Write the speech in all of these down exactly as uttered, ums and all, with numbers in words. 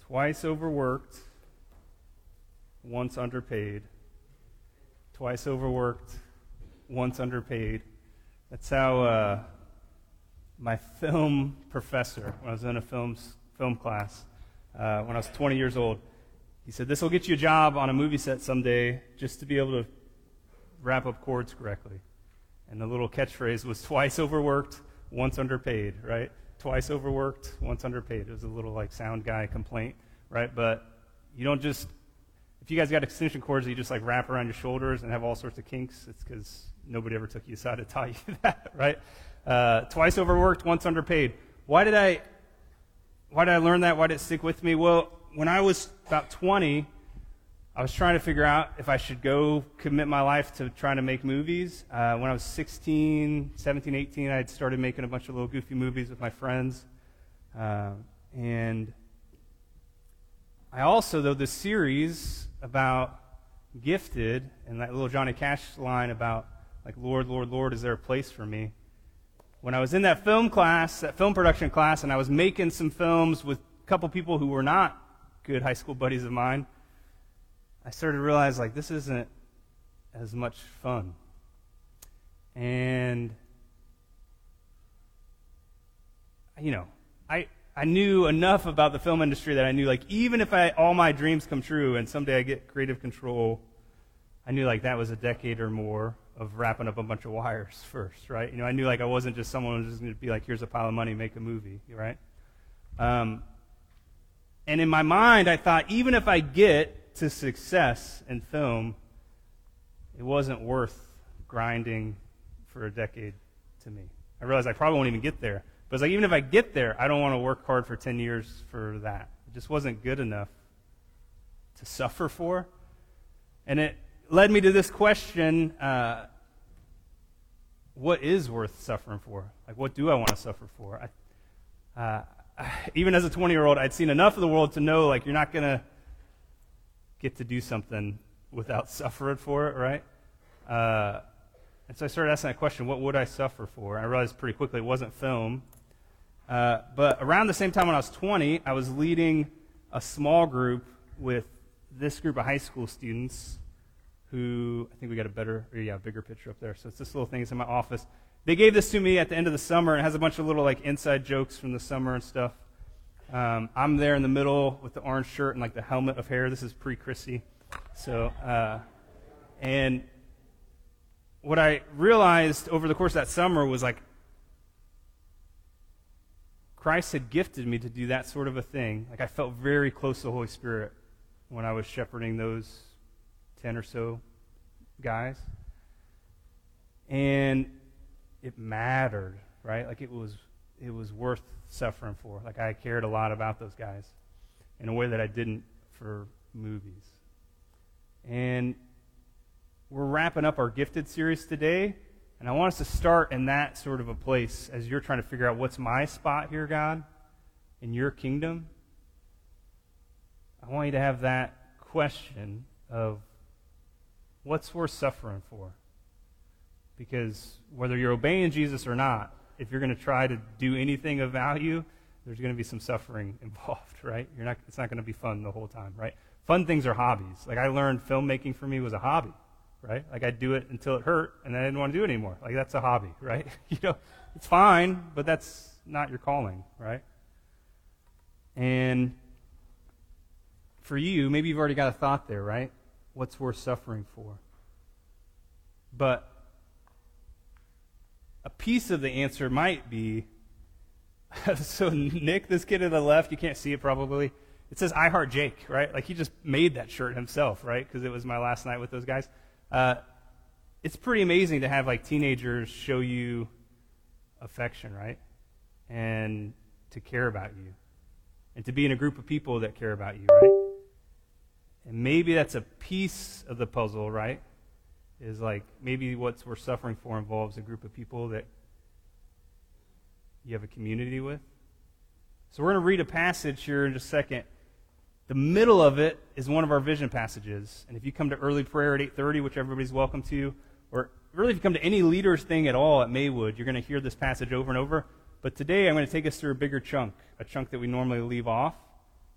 Twice overworked, once underpaid. Twice overworked, once underpaid. That's how uh, my film professor, when I was in a film, film class, uh, when I was twenty years old, he said, this will get you a job on a movie set someday just to be able to wrap up chords correctly. And the little catchphrase was twice overworked, once underpaid, right? Twice overworked, once underpaid. It was a little like sound guy complaint, right? But you don't just, if you guys got extension cords that you just like wrap around your shoulders and have all sorts of kinks, it's because nobody ever took you aside to tell you that, right? Uh, twice overworked, once underpaid. Why did I, why did I learn that? Why did it stick with me? Well, when I was about twenty, I was trying to figure out if I should go commit my life to trying to make movies. Uh, when I was sixteen, seventeen, eighteen, I had started making a bunch of little goofy movies with my friends. Uh, and I also, though, this series about Gifted and that little Johnny Cash line about, like, Lord, Lord, Lord, is there a place for me? When I was in that film class, that film production class, and I was making some films with a couple people who were not good high school buddies of mine, I started to realize, like, this isn't as much fun. And, you know, I I knew enough about the film industry that I knew, like, even if I all my dreams come true and someday I get creative control, I knew, like, that was a decade or more of wrapping up a bunch of wires first, right? You know, I knew, like, I wasn't just someone who was just going to be like, here's a pile of money, make a movie, right? Um, and in my mind, I thought, even if I get to success in film, it wasn't worth grinding for a decade to me. I realized I probably won't even get there. But it's like, even if I get there, I don't want to work hard for ten years for that. It just wasn't good enough to suffer for. And it led me to this question, uh, what is worth suffering for? Like, what do I want to suffer for? I, uh, even as a twenty-year-old, I'd seen enough of the world to know, like, you're not going to get to do something without suffering for it, right? Uh, and so I started asking that question, what would I suffer for? And I realized pretty quickly it wasn't film. Uh, but around the same time when I was twenty, I was leading a small group with this group of high school students who, I think we got a better, or yeah, bigger picture up there. So it's this little thing. It's in my office. They gave this to me at the end of the summer, and it has a bunch of little like inside jokes from the summer and stuff. Um, I'm there in the middle with the orange shirt and like the helmet of hair. This is pre-Chrissy. So, uh, and what I realized over the course of that summer was like Christ had gifted me to do that sort of a thing. Like I felt very close to the Holy Spirit when I was shepherding those ten or so guys. And it mattered, right? Like it was it was worth suffering for. Like I cared a lot about those guys in a way that I didn't for movies. And we're wrapping up our Gifted series today, and I want us to start in that sort of a place as you're trying to figure out what's my spot here, God, in your kingdom. I want you to have that question of what's worth suffering for? Because whether you're obeying Jesus or not, if you're going to try to do anything of value, there's going to be some suffering involved, right? You're not. It's not going to be fun the whole time, right? Fun things are hobbies. Like I learned filmmaking for me was a hobby, right? Like I'd do it until it hurt, and then I didn't want to do it anymore. Like that's a hobby, right? You know, it's fine, but that's not your calling, right? And for you, maybe you've already got a thought there, right? What's worth suffering for? But a piece of the answer might be, so Nick, this kid to the left, you can't see it probably, it says I Heart Jake, right? Like he just made that shirt himself, right? Because it was my last night with those guys. Uh, it's pretty amazing to have like teenagers show you affection, right? And to care about you. And to be in a group of people that care about you, right? And maybe that's a piece of the puzzle, right? Is like maybe what's we're suffering for involves a group of people that you have a community with. So we're going to read a passage here in just a second. The middle of it is one of our vision passages. And if you come to early prayer at eight thirty, which everybody's welcome to, or really if you come to any leaders thing at all at Maywood, you're going to hear this passage over and over. But today I'm going to take us through a bigger chunk, a chunk that we normally leave off.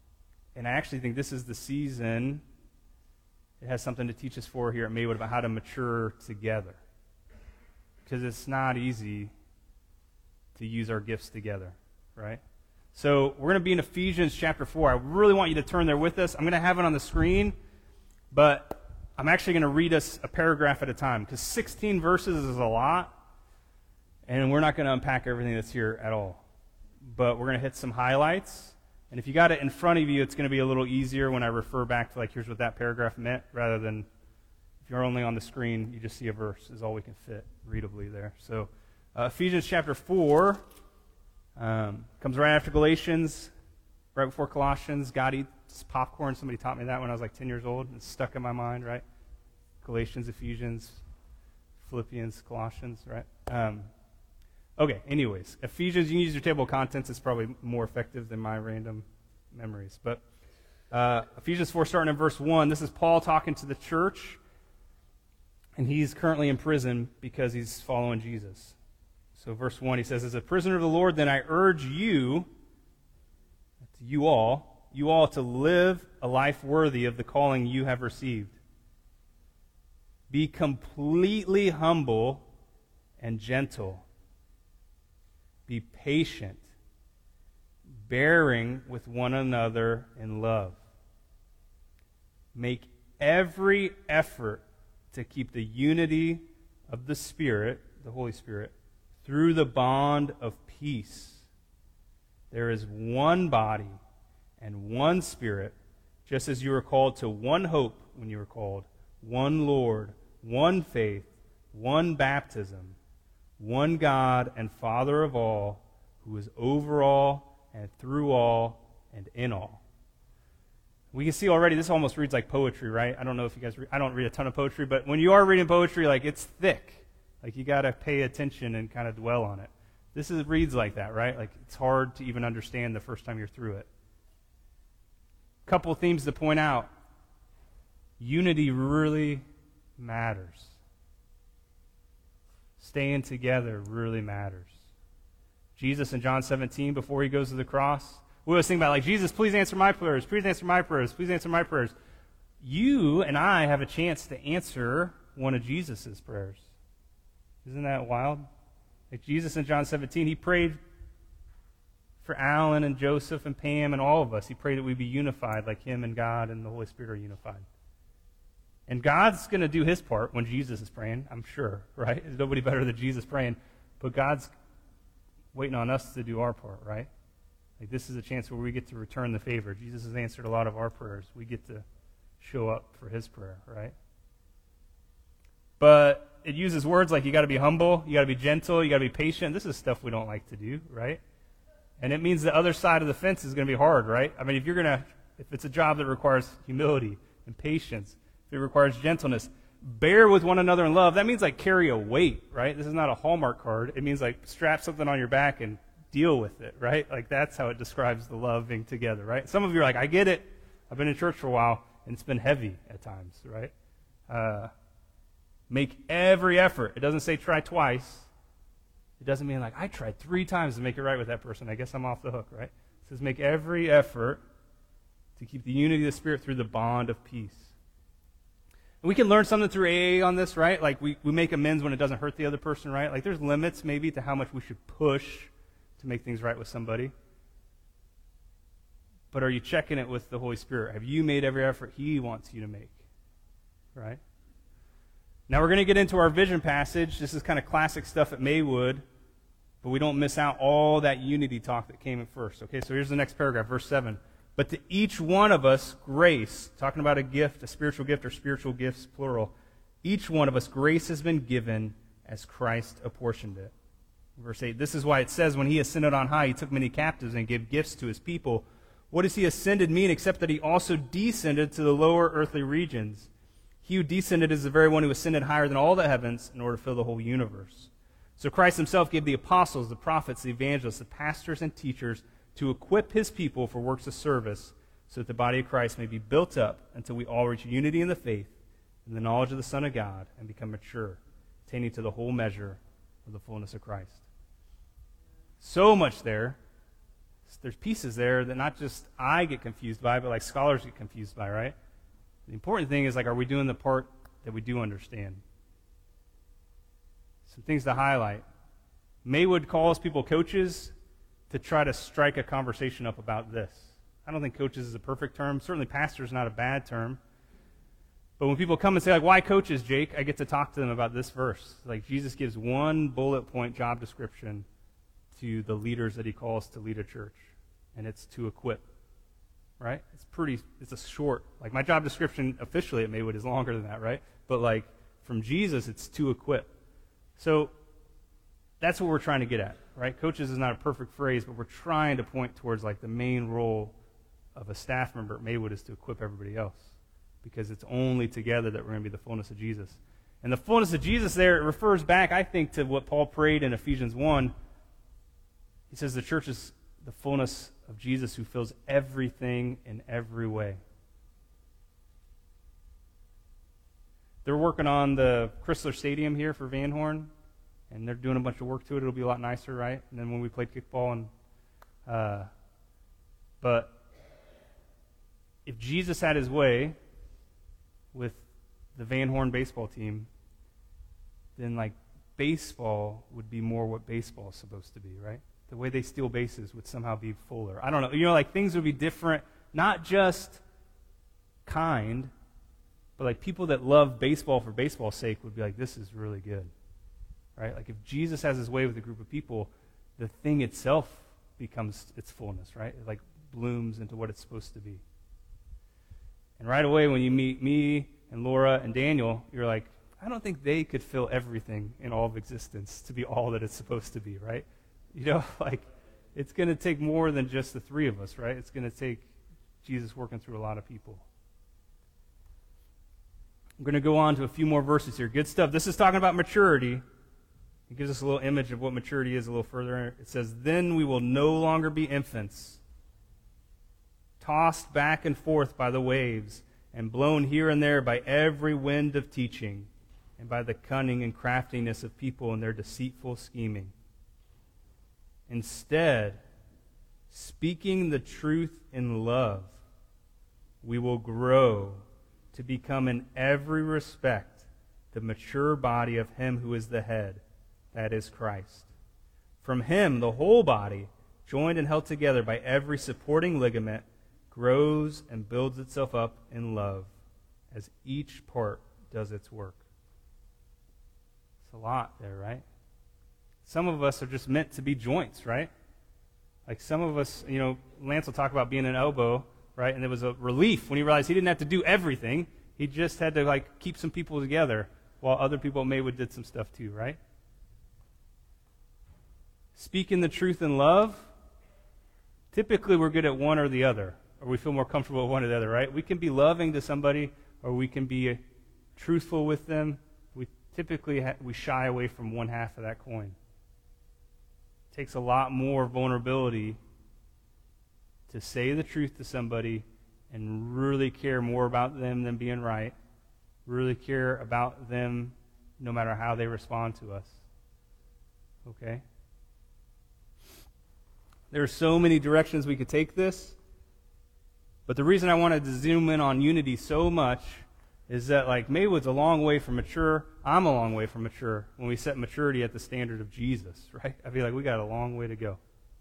and I actually think this is the season it has something to teach us for here at Maywood about how to mature together. Because it's not easy to use our gifts together, right? So we're going to be in Ephesians chapter four. I really want you to turn there with us. I'm going to have it on the screen, but I'm actually going to read us a paragraph at a time, because sixteen verses is a lot, and we're not going to unpack everything that's here at all. But we're going to hit some highlights. And if you got it in front of you, it's going to be a little easier when I refer back to, like, here's what that paragraph meant, rather than if you're only on the screen, you just see a verse is all we can fit readably there. So uh, Ephesians chapter four um, comes right after Galatians, right before Colossians. God eats popcorn. Somebody taught me that when I was like ten years old. It's stuck in my mind, right? Galatians, Ephesians, Philippians, Colossians, right? Um, Okay, anyways, Ephesians, you can use your table of contents. It's probably more effective than my random memories. But uh, Ephesians four, starting in verse one, this is Paul talking to the church, and he's currently in prison because he's following Jesus. So verse one, he says, as a prisoner of the Lord, then I urge you, you all, you all to live a life worthy of the calling you have received. Be completely humble and gentle. Be patient, bearing with one another in love. Make every effort to keep the unity of the Spirit, the Holy Spirit, through the bond of peace. There is one body and one Spirit, just as you were called to one hope when you were called, one Lord, one faith, one baptism, one God and Father of all, who is over all and through all and in all. We can see already this almost reads like poetry, right? I don't know if you guys read, I don't read a ton of poetry, but when you are reading poetry, like, it's thick. Like, you got to pay attention and kind of dwell on it. This is, reads like that, right? Like, it's hard to even understand the first time you're through it. Couple themes to point out. Unity really matters. Staying together really matters. Jesus in John seventeen, before he goes to the cross, we always think about, like, Jesus, please answer my prayers, please answer my prayers, please answer my prayers. You and I have a chance to answer one of Jesus' prayers. Isn't that wild? Like, Jesus in John seventeen, he prayed for Alan and Joseph and Pam and all of us. He prayed that we'd be unified like him and God and the Holy Spirit are unified. And God's going to do his part when Jesus is praying, I'm sure, right? There's nobody better than Jesus praying. But God's waiting on us to do our part, right? Like, this is a chance where we get to return the favor. Jesus has answered a lot of our prayers. We get to show up for his prayer, right? But it uses words like you got to be humble, you got to be gentle, you got to be patient. This is stuff we don't like to do, right? And it means the other side of the fence is going to be hard, right? I mean, if you're going to, if it's a job that requires humility and patience, if it requires gentleness, bear with one another in love, that means, like, carry a weight, right? This is not a Hallmark card. It means, like, strap something on your back and deal with it, right? Like, that's how it describes the love being together, right? Some of you are like, I get it. I've been in church for a while, and it's been heavy at times, right? Uh, make every effort. It doesn't say try twice. It doesn't mean, like, I tried three times to make it right with that person. I guess I'm off the hook, right? It says make every effort to keep the unity of the Spirit through the bond of peace. And we can learn something through A A on this, right? Like, we, we make amends when it doesn't hurt the other person, right? Like, there's limits maybe to how much we should push to make things right with somebody. But are you checking it with the Holy Spirit? Have you made every effort he wants you to make? Right? Now we're going to get into our vision passage. This is kind of classic stuff at Maywood, but we don't miss out all that unity talk that came at first. Okay, so here's the next paragraph, verse seven. But to each one of us, grace, talking about a gift, a spiritual gift or spiritual gifts, plural, each one of us, grace has been given as Christ apportioned it. Verse eight, this is why it says, when he ascended on high, he took many captives and gave gifts to his people. What does he ascended mean except that he also descended to the lower earthly regions? He who descended is the very one who ascended higher than all the heavens in order to fill the whole universe. So Christ himself gave the apostles, the prophets, the evangelists, the pastors, and teachers to equip his people for works of service so that the body of Christ may be built up until we all reach unity in the faith and the knowledge of the Son of God and become mature, attaining to the whole measure of the fullness of Christ. So much there. there's pieces there that not just I get confused by, but like scholars get confused by, right? The important thing is, like, are we doing the part that we do understand? Some things to highlight. Maywood calls people coaches to try to strike a conversation up about this. I don't think coaches is a perfect term. Certainly pastor is not a bad term. But when people come and say, like, why coaches, Jake? I get to talk to them about this verse. Like, Jesus gives one bullet point job description to the leaders that he calls to lead a church. And it's to equip. Right? It's pretty, it's a short, like my job description officially at Maywood is longer than that, right? But like from Jesus, it's to equip. So that's what we're trying to get at, right? Coaches is not a perfect phrase, but we're trying to point towards like the main role of a staff member at Maywood is to equip everybody else. Because it's only together that we're going to be the fullness of Jesus. And the fullness of Jesus there, it refers back, I think, to what Paul prayed in Ephesians one. He says the church is the fullness of Jesus who fills everything in every way. They're working on the Chrysler Stadium here for Van Horn, and they're doing a bunch of work to it. It'll be a lot nicer, right? And then when we played kickball, and uh, but if Jesus had his way with the Van Horn baseball team, then like baseball would be more what baseball is supposed to be, right? The way they steal bases would somehow be fuller. I don't know. You know, like things would be different, not just kind, but like people that love baseball for baseball's sake would be like, this is really good, right? Like if Jesus has his way with a group of people, the thing itself becomes its fullness, right? It like blooms into what it's supposed to be. And right away when you meet me and Laura and Daniel, you're like, I don't think they could fill everything in all of existence to be all that it's supposed to be, right? You know, like, it's going to take more than just the three of us, right? It's going to take Jesus working through a lot of people. I'm going to go on to a few more verses here. Good stuff. This is talking about maturity. It gives us a little image of what maturity is a little further. It says, then we will no longer be infants, tossed back and forth by the waves, and blown here and there by every wind of teaching, and by the cunning and craftiness of people and their deceitful scheming. Instead, speaking the truth in love, we will grow to become in every respect the mature body of him who is the head, that is Christ. From him, the whole body, joined and held together by every supporting ligament, grows and builds itself up in love as each part does its work. It's a lot there, right? Some of us are just meant to be joints, right? Like some of us, you know, Lance will talk about being an elbow, right? And there was a relief when he realized he didn't have to do everything. He just had to, like, keep some people together while other people at Maywood did some stuff too, right? Speaking the truth in love, typically we're good at one or the other, or we feel more comfortable with one or the other, right? We can be loving to somebody, or we can be truthful with them. We typically ha- we shy away from one half of that coin. It takes a lot more vulnerability to say the truth to somebody and really care more about them than being right, really care about them no matter how they respond to us. Okay? There are so many directions we could take this, but the reason I wanted to zoom in on unity so much is that, like, Maywood's a long way from mature. I'm a long way from mature when we set maturity at the standard of Jesus, right? I feel like we got a long way to go.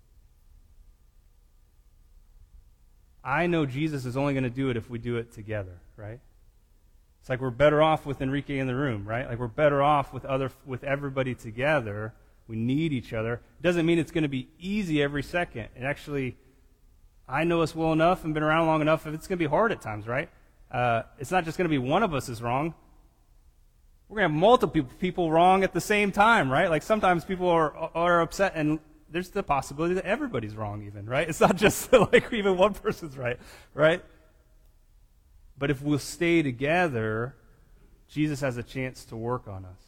I know Jesus is only going to do it if we do it together, right? It's like we're better off with Enrique in the room, right? Like we're better off with other with everybody together. We need each other. It doesn't mean it's going to be easy every second. It actually, I know us well enough and been around long enough, if it's going to be hard at times, right? Uh, it's not just going to be one of us is wrong. We're going to have multiple people wrong at the same time, right? Like sometimes people are are upset, and there's the possibility that everybody's wrong even, right? It's not just like even one person's right, right? But if we'll stay together, Jesus has a chance to work on us.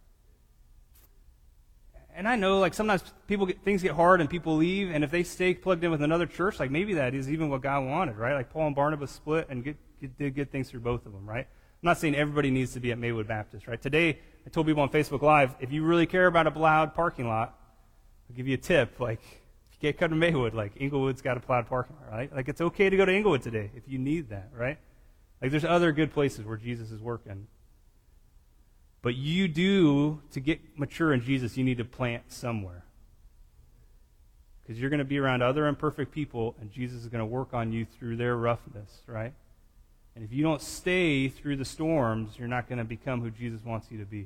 And I know, like, sometimes people get, things get hard and people leave, and if they stay plugged in with another church, like, maybe that is even what God wanted, right? Like, Paul and Barnabas split and get, get, did good things through both of them, right? I'm not saying everybody needs to be at Maywood Baptist, right? Today, I told people on Facebook Live, if you really care about a loud parking lot, I'll give you a tip. Like, if you can't come to Maywood. Like, Inglewood's got a plowed parking lot, right? Like, it's okay to go to Inglewood today if you need that, right? Like, there's other good places where Jesus is working. But you do, to get mature in Jesus, you need to plant somewhere. Because you're going to be around other imperfect people, and Jesus is going to work on you through their roughness, right? And if you don't stay through the storms, you're not going to become who Jesus wants you to be.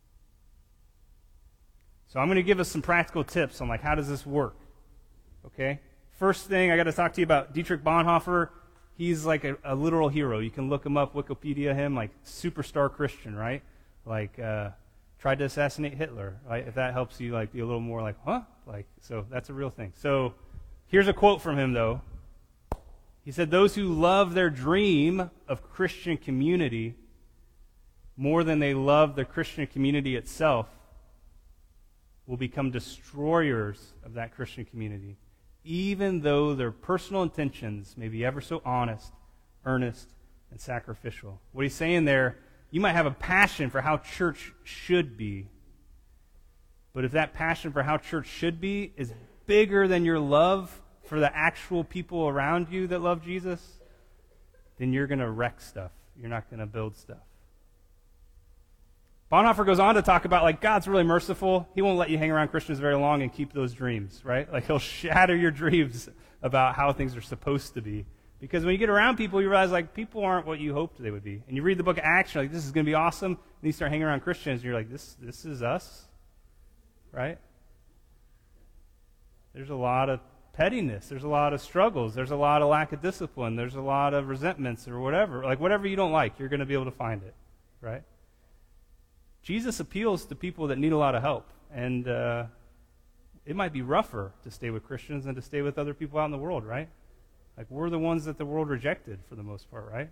So I'm going to give us some practical tips on, like, how does this work? Okay? First thing, I got to talk to you about Dietrich Bonhoeffer. He's like a, a literal hero. You can look him up, Wikipedia him, like superstar Christian, right? Like, uh, tried to assassinate Hitler, right? If that helps you, like, be a little more like, huh? Like, so that's a real thing. So here's a quote from him, though. He said, "Those who love their dream of Christian community more than they love the Christian community itself will become destroyers of that Christian community, even though their personal intentions may be ever so honest, earnest, and sacrificial." What he's saying there, you might have a passion for how church should be, but if that passion for how church should be is bigger than your love for the actual people around you that love Jesus, then you're going to wreck stuff. You're not going to build stuff. Bonhoeffer goes on to talk about, like, God's really merciful. He won't let you hang around Christians very long and keep those dreams, right? Like, he'll shatter your dreams about how things are supposed to be. Because when you get around people, you realize, like, people aren't what you hoped they would be. And you read the book of Acts, you're like, this is going to be awesome. And you start hanging around Christians, and you're like, this, this is us, right? There's a lot of pettiness. There's a lot of struggles. There's a lot of lack of discipline. There's a lot of resentments or whatever. Like, whatever you don't like, you're going to be able to find it, right? Jesus appeals to people that need a lot of help. And uh, it might be rougher to stay with Christians than to stay with other people out in the world, right? Like, we're the ones that the world rejected for the most part, right?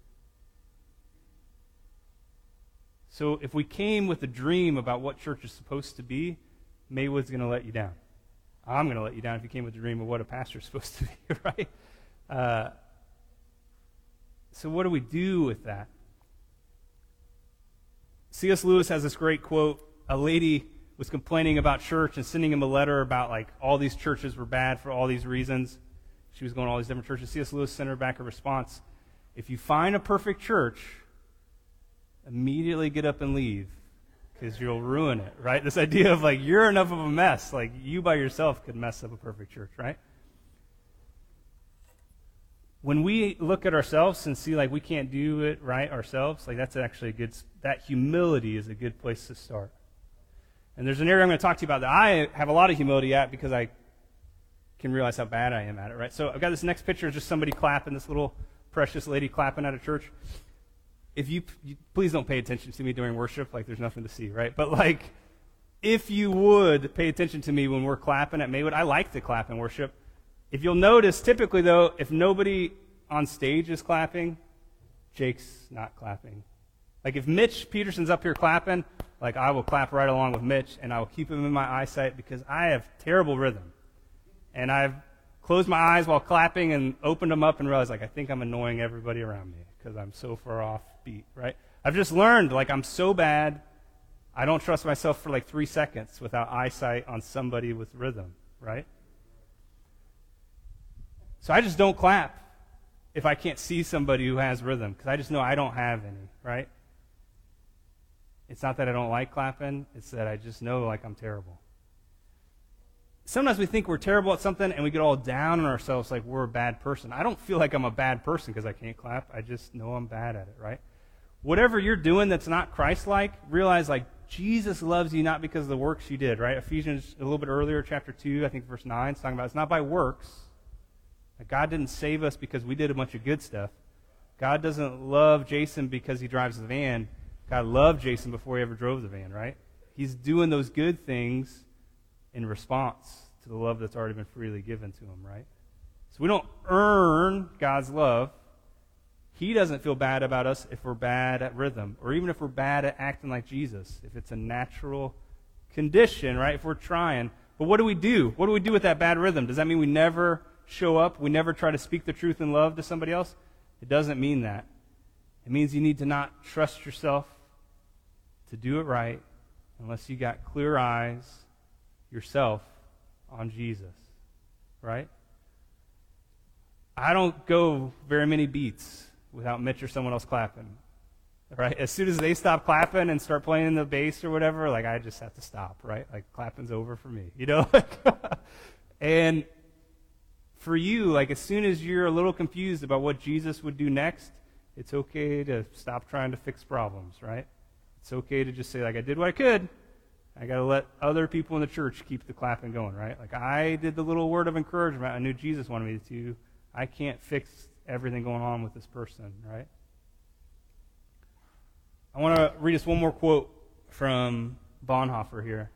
So if we came with a dream about what church is supposed to be, Maywood's going to let you down. I'm going to let you down if you came with a dream of what a pastor's supposed to be, right? Uh, so what do we do with that? C S Lewis has this great quote. A lady was complaining about church and sending him a letter about, like, all these churches were bad for all these reasons. She was going to all these different churches. C S Lewis sent her back a response. If you find a perfect church, immediately get up and leave, because you'll ruin it, right? This idea of, like, you're enough of a mess. Like, you by yourself could mess up a perfect church, right? When we look at ourselves and see, like, we can't do it right ourselves, like, that's actually a good, that humility is a good place to start. And there's an area I'm going to talk to you about that I have a lot of humility at, because I can realize how bad I am at it, right? So I've got this next picture of just somebody clapping, this little precious lady clapping at a church. If you, you please don't pay attention to me during worship, like, there's nothing to see, right? But, like, if you would pay attention to me when we're clapping at Maywood, I like to clap in worship. If you'll notice, typically, though, if nobody on stage is clapping, Jake's not clapping. Like, if Mitch Peterson's up here clapping, like, I will clap right along with Mitch, and I will keep him in my eyesight, because I have terrible rhythm. And I've closed my eyes while clapping and opened them up and realized, like, I think I'm annoying everybody around me because I'm so far off beat, right? I've just learned, like, I'm so bad, I don't trust myself for, like, three seconds without eyesight on somebody with rhythm, right? So I just don't clap if I can't see somebody who has rhythm, because I just know I don't have any, right? It's not that I don't like clapping, it's that I just know, like, I'm terrible. Sometimes we think we're terrible at something and we get all down on ourselves like we're a bad person. I don't feel like I'm a bad person because I can't clap. I just know I'm bad at it, right? Whatever you're doing that's not Christ-like, realize, like, Jesus loves you not because of the works you did, right? Ephesians, a little bit earlier, chapter two, I think verse nine, it's talking about it's not by works. Like, God didn't save us because we did a bunch of good stuff. God doesn't love Jason because he drives the van. God loved Jason before he ever drove the van, right? He's doing those good things in response to the love that's already been freely given to him, right? So we don't earn God's love. He doesn't feel bad about us if we're bad at rhythm, or even if we're bad at acting like Jesus, if it's a natural condition, right, if we're trying. But what do we do? What do we do with that bad rhythm? Does that mean we never show up? We never try to speak the truth in love to somebody else? It doesn't mean that. It means you need to not trust yourself to do it right unless you got clear eyes yourself on Jesus. right? I don't go very many beats without Mitch or someone else clapping, right? As soon as they stop clapping and start playing the bass or whatever, like I just have to stop, right? Like clapping's over for me, you know? And for you, like as soon as you're a little confused about what Jesus would do next, it's okay to stop trying to fix problems, right? It's okay to just say, like, I did what I could. I got to let other people in the church keep the clapping going, right? Like I did the little word of encouragement I knew Jesus wanted me to. I can't fix everything going on with this person, right? I want to read us one more quote from Bonhoeffer here.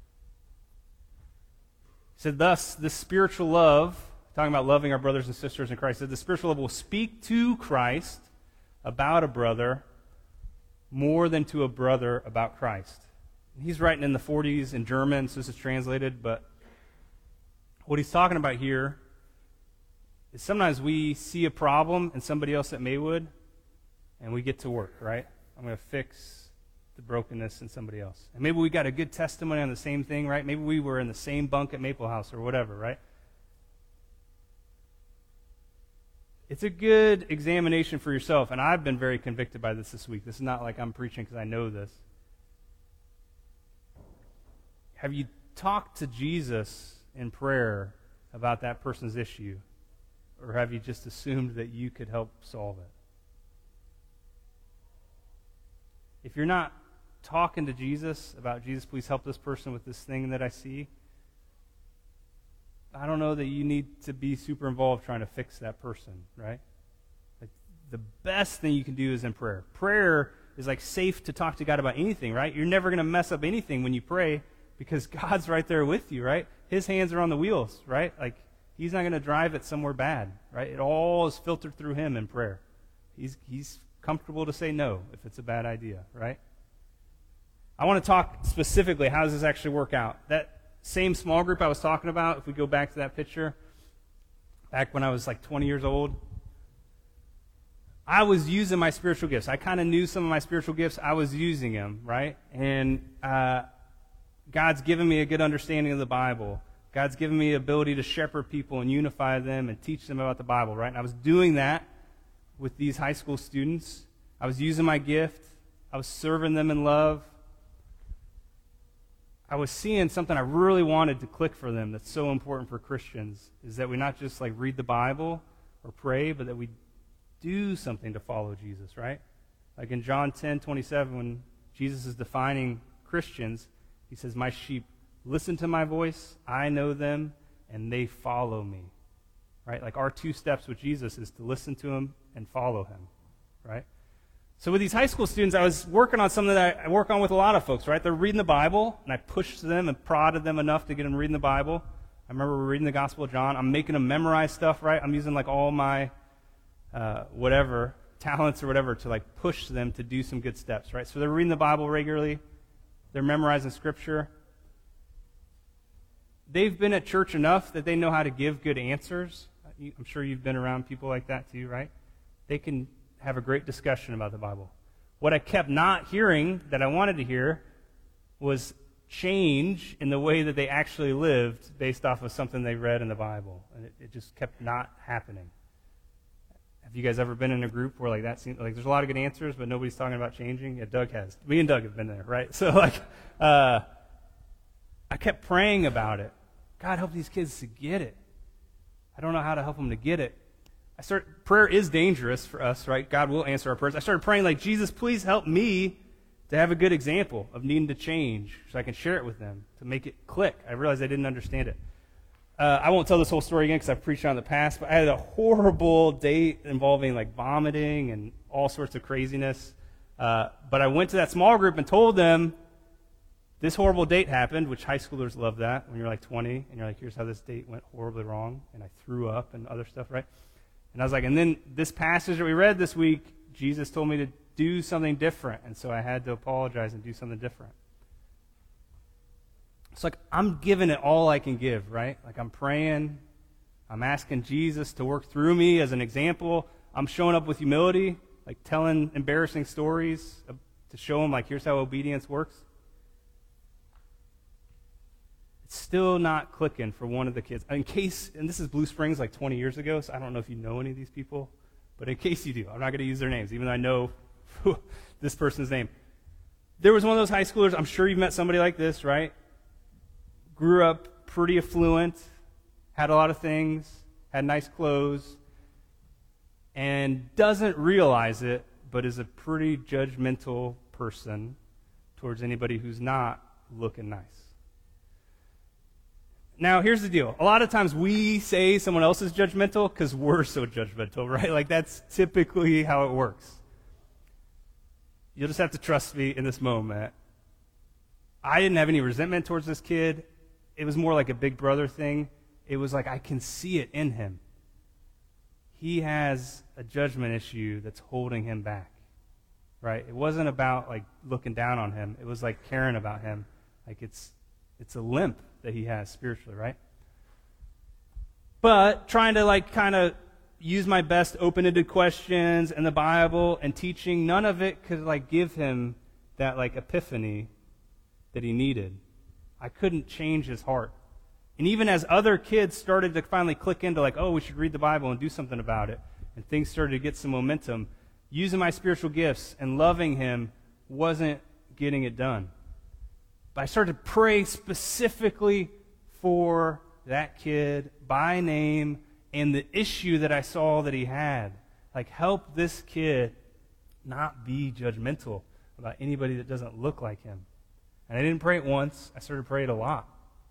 He said, thus, this spiritual love, talking about loving our brothers and sisters in Christ, said the spiritual love will speak to Christ about a brother more than to a brother about Christ. He's writing in the forties in German, so this is translated, but what he's talking about here is sometimes we see a problem in somebody else at Maywood, and we get to work, right? I'm going to fix the brokenness in somebody else. And maybe we got a good testimony on the same thing, right? Maybe we were in the same bunk at Maple House or whatever, right? It's a good examination for yourself, and I've been very convicted by this this week. This is not like I'm preaching because I know this. Have you talked to Jesus in prayer about that person's issue? Or have you just assumed that you could help solve it? If you're not talking to Jesus about, Jesus, please help this person with this thing that I see, I don't know that you need to be super involved trying to fix that person, right? Like, the best thing you can do is in prayer. Prayer is like safe to talk to God about anything, right? You're never going to mess up anything when you pray because God's right there with you, right? His hands are on the wheels, right? Like, He's not going to drive it somewhere bad, right? It all is filtered through Him in prayer. He's He's comfortable to say no if it's a bad idea, right? I want to talk specifically, how does this actually work out? That same small group I was talking about, if we go back to that picture, back when I was like twenty years old, I was using my spiritual gifts. I kind of knew some of my spiritual gifts. I was using them, right? And uh, God's given me a good understanding of the Bible. God's given me the ability to shepherd people and unify them and teach them about the Bible, right? And I was doing that with these high school students. I was using my gift. I was serving them in love. I was seeing something I really wanted to click for them that's so important for Christians, is that we not just like read the Bible or pray, but that we do something to follow Jesus, right? Like in John ten twenty-seven, when Jesus is defining Christians, He says, my sheep listen to my voice, I know them, and they follow me. Right? Like our two steps with Jesus is to listen to Him and follow Him. Right? So with these high school students, I was working on something that I work on with a lot of folks, right? They're reading the Bible, and I pushed them and prodded them enough to get them reading the Bible. I remember we were reading the Gospel of John. I'm making them memorize stuff, right? I'm using like all my uh, whatever, talents or whatever to like push them to do some good steps, right? So they're reading the Bible regularly. They're memorizing Scripture. They've been at church enough that they know how to give good answers. I'm sure you've been around people like that too, right? They can have a great discussion about the Bible. What I kept not hearing that I wanted to hear was change in the way that they actually lived based off of something they read in the Bible. And it, it just kept not happening. Have you guys ever been in a group where like that seems like there's a lot of good answers, but nobody's talking about changing? Yeah, Doug has. Me and Doug have been there, right? So like, uh, I kept praying about it. God, help these kids to get it. I don't know how to help them to get it. I start, prayer is dangerous for us, right? God will answer our prayers. I started praying like, Jesus, please help me to have a good example of needing to change so I can share it with them, to make it click. I realized I didn't understand it. Uh, I won't tell this whole story again because I've preached on it in the past, but I had a horrible date involving like vomiting and all sorts of craziness. Uh, but I went to that small group and told them this horrible date happened, which high schoolers love that when you're like twenty and you're like, here's how this date went horribly wrong, and I threw up and other stuff, right? And I was like, and then this passage that we read this week, Jesus told me to do something different, and so I had to apologize and do something different. It's like I'm giving it all I can give, right? Like I'm praying, I'm asking Jesus to work through me as an example. I'm showing up with humility, like telling embarrassing stories to show them, like, here's how obedience works. it's still not clicking for one of the kids. In case, and this is Blue Springs like twenty years ago, so I don't know if you know any of these people, but in case you do, I'm not going to use their names, even though I know this person's name. There was one of those high schoolers, I'm sure you've met somebody like this, right? Grew up pretty affluent, had a lot of things, had nice clothes, and doesn't realize it, but is a pretty judgmental person towards anybody who's not looking nice. Now, here's the deal. A lot of times we say someone else is judgmental because we're so judgmental, right? Like, that's typically how it works. You'll just have to trust me in this moment. I didn't have any resentment towards this kid. It was more like a big brother thing. It was like I can see it in him. He has a judgment issue that's holding him back, right? It wasn't about like looking down on him. It was like caring about him. Like it's it's a limp that he has spiritually, right? But trying to like kind of use my best open-ended questions and the Bible and teaching, none of it could like give him that like epiphany that he needed. I couldn't change his heart. And even as other kids started to finally click into like, oh, we should read the Bible and do something about it, and things started to get some momentum, using my spiritual gifts and loving him wasn't getting it done. But I started to pray specifically for that kid by name and the issue that I saw that he had. Like, help this kid not be judgmental about anybody that doesn't look like him. And I didn't pray it once. I started to pray it a lot.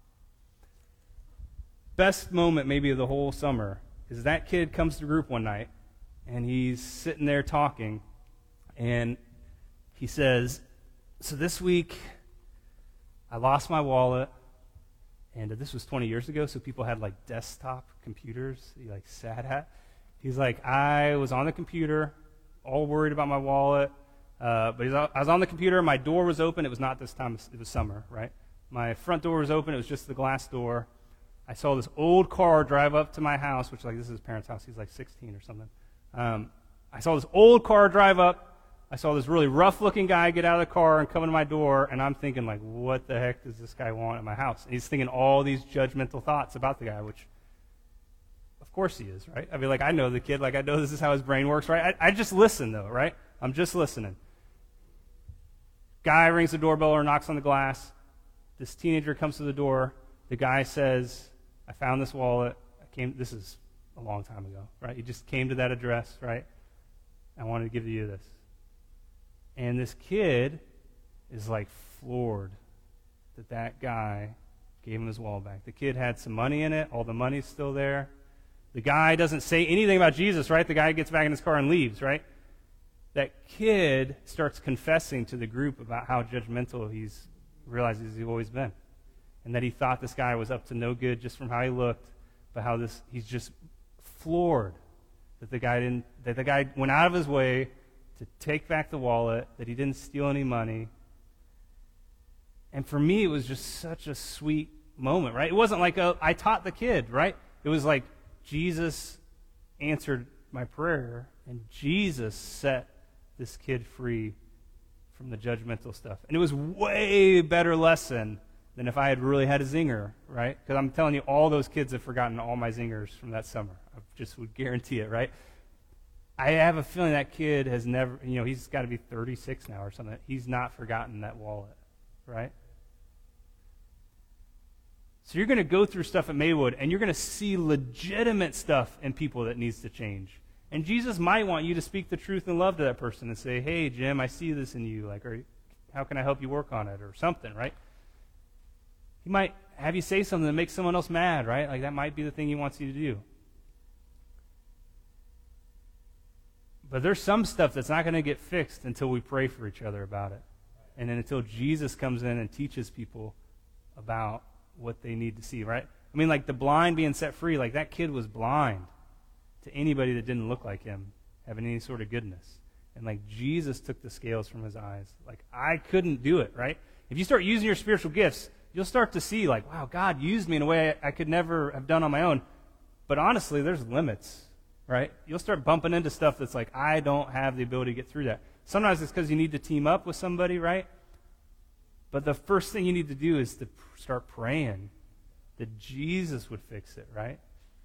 Best moment maybe of the whole summer is that kid comes to group one night, and he's sitting there talking, and he says, so this week I lost my wallet. And this was twenty years ago, so people had like desktop computers that you like sat at. He's like, I was on the computer, all worried about my wallet. Uh, but he's, I was on the computer, my door was open. It was not this time, it was summer, right? My front door was open, it was just the glass door. I saw this old car drive up to my house, which like this is his parents' house, he's like sixteen or something. Um, I saw this old car drive up. I saw this really rough-looking guy get out of the car and come to my door, and I'm thinking, like, what the heck does this guy want at my house? And he's thinking all these judgmental thoughts about the guy, which, of course he is, right? I mean, like, I know the kid. Like, I know this is how his brain works, right? I, I just listen, though, right? I'm just listening. Guy rings the doorbell or knocks on the glass. This teenager comes to the door. The guy says, I found this wallet. I came. This is a long time ago, right? He just came to that address, right? I wanted to give you this. And this kid is like floored that that guy gave him his wallet back. The kid had some money in it. All the money's still there. The guy doesn't say anything about Jesus, right? The guy gets back in his car and leaves, right? That kid starts confessing to the group about how judgmental he's realizes he's always been. And that he thought this guy was up to no good just from how he looked, but how this he's just floored that the guy didn't that the guy went out of his way to take back the wallet, that he didn't steal any money. And for me, it was just such a sweet moment, right? It wasn't like a, I taught the kid, right? It was like Jesus answered my prayer, and Jesus set this kid free from the judgmental stuff. And it was way better lesson than if I had really had a zinger, right? Because I'm telling you, all those kids have forgotten all my zingers from that summer. I just would guarantee it, right? I have a feeling that kid has never, you know, he's got to be thirty-six now or something. He's not forgotten that wallet, right? So you're going to go through stuff at Maywood, and you're going to see legitimate stuff in people that needs to change. And Jesus might want you to speak the truth in love to that person and say, hey, Jim, I see this in you. Like, or how can I help you work on it or something, right? He might have you say something that makes someone else mad, right? Like that might be the thing he wants you to do. But there's some stuff that's not going to get fixed until we pray for each other about it. And then until Jesus comes in and teaches people about what they need to see, right? I mean, like the blind being set free, like that kid was blind to anybody that didn't look like him, having any sort of goodness. And like Jesus took the scales from his eyes. Like I couldn't do it, right? If you start using your spiritual gifts, you'll start to see like, wow, God used me in a way I could never have done on my own. But honestly, there's limits, right? You'll start bumping into stuff that's like, I don't have the ability to get through that. Sometimes it's because you need to team up with somebody, right? But the first thing you need to do is to start praying that Jesus would fix it, right?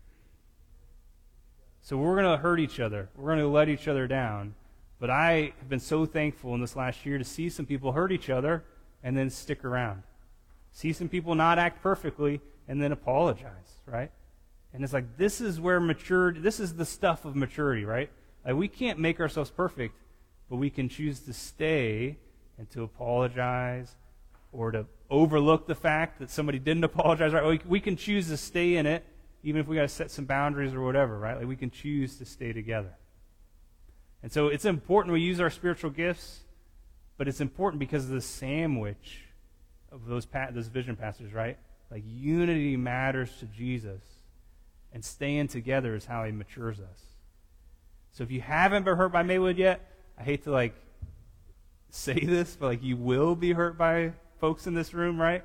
So we're going to hurt each other. We're going to let each other down. But I have been so thankful in this last year to see some people hurt each other and then stick around. See some people not act perfectly and then apologize, right? And it's like, this is where maturity, this is the stuff of maturity, right? Like, we can't make ourselves perfect, but we can choose to stay and to apologize or to overlook the fact that somebody didn't apologize, right? We, we can choose to stay in it, even if we got to set some boundaries or whatever, right? Like, we can choose to stay together. And so it's important we use our spiritual gifts, but it's important because of the sandwich of those pa- those vision passages, right? Like, unity matters to Jesus, and staying together is how he matures us. So if you haven't been hurt by Maywood yet, I hate to, like, say this, but, like, you will be hurt by folks in this room, right?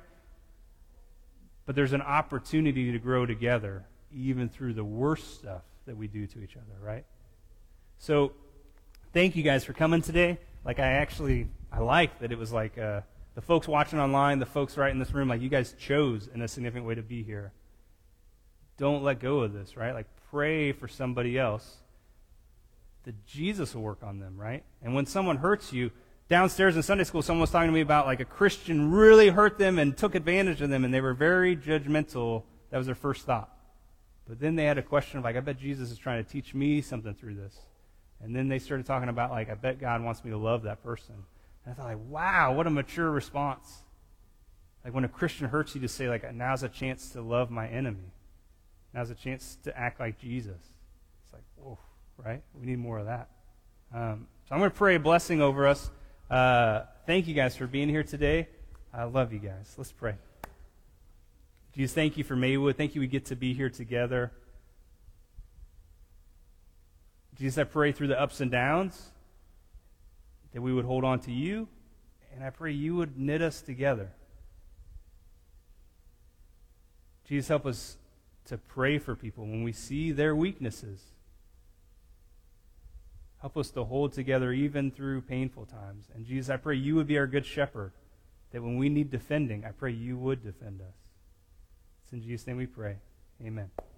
But there's an opportunity to grow together, even through the worst stuff that we do to each other, right? So thank you guys for coming today. Like, I actually, I like that it was like uh, the folks watching online, the folks right in this room, like, you guys chose in a significant way to be here. Don't let go of this, right? Like, pray for somebody else that Jesus will work on them, right? And when someone hurts you, downstairs in Sunday school, someone was talking to me about, like, a Christian really hurt them and took advantage of them, and they were very judgmental. That was their first thought. But then they had a question of, like, I bet Jesus is trying to teach me something through this. And then they started talking about, like, I bet God wants me to love that person. And I thought, like, wow, what a mature response. Like, when a Christian hurts you, to say, like, now's a chance to love my enemy. Now's a chance to act like Jesus. It's like, whoa, right? We need more of that. Um, so I'm going to pray a blessing over us. Uh, thank you guys for being here today. I love you guys. Let's pray. Jesus, thank you for Maywood. Thank you we get to be here together. Jesus, I pray through the ups and downs that we would hold on to you, and I pray you would knit us together. Jesus, help us to pray for people when we see their weaknesses. Help us to hold together even through painful times. And Jesus, I pray you would be our good shepherd, that when we need defending, I pray you would defend us. It's in Jesus' name we pray. Amen.